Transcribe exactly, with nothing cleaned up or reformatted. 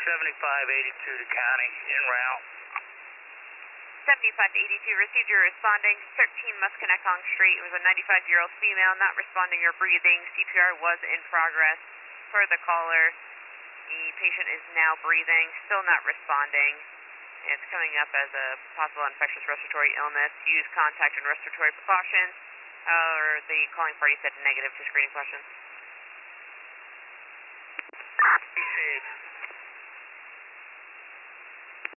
seventy-five eighty-two to county, en route. seventy-five eighty-two, received your responding, thirteen Musconetcong Street. It was a ninety-five-year-old female not responding or breathing. C P R was in progress. Per the caller, the patient is now breathing, still not responding. It's coming up as a possible infectious respiratory illness. Use contact and respiratory precautions. Or the calling party said negative to screening questions.